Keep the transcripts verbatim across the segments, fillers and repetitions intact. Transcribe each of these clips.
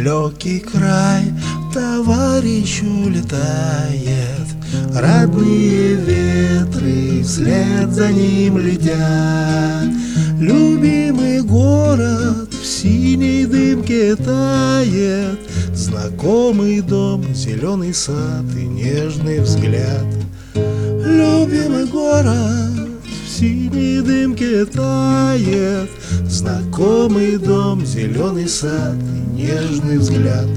далекий край товарищ улетает, родные ветры вслед за ним летят. Любимый город в синей дымке тает, знакомый дом, зеленый сад и нежный взгляд. Любимый город в синей дымке тает, знакомый дом, зеленый сад и нежный взгляд.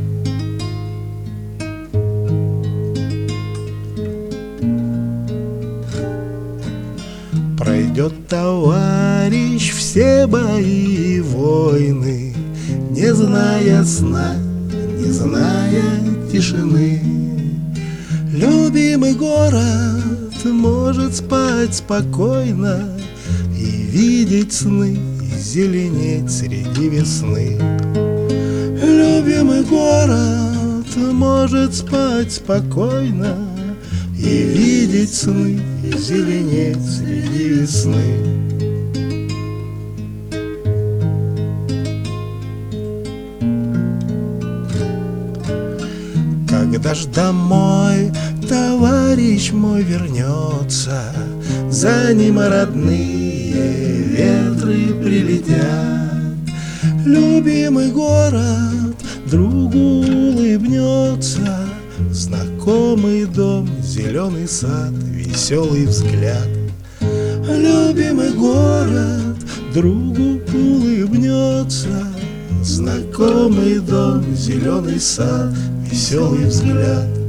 Пройдет товарищ все бои и войны, не зная сна, не зная тишины. Любимый город может спать спокойно и видеть сны, и зеленеть среди весны. Любимый город может спать спокойно и видеть сны, и зеленеть среди весны. Когда ж домой товарищ мой вернется, за ним родные ветры прилетят. Любимый город другу улыбнется, знакомый дом, зеленый сад, веселый взгляд. Любимый город другу улыбнется, знакомый дом, зеленый сад, веселый взгляд.